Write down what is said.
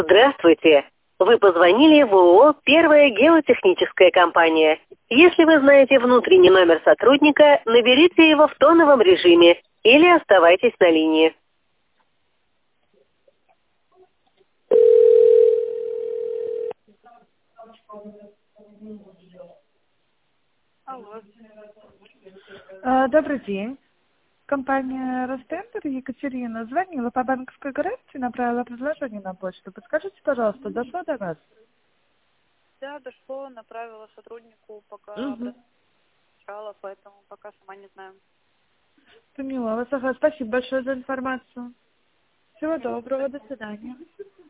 Здравствуйте! Вы позвонили в ООО «Первая геотехническая компания». Если вы знаете внутренний номер сотрудника, наберите его в тоновом режиме или оставайтесь на линии. Алло. Добрый день. Компания «Ростендер», Екатерина, звонила по банковской гарантии, направила предложение на почту. Подскажите, пожалуйста, дошло до вас? Да, дошло, направила сотруднику, пока Угу. прочитала, поэтому пока сама не знаю. Поняла вас. Ага, спасибо большое за информацию. Всего доброго, до свидания.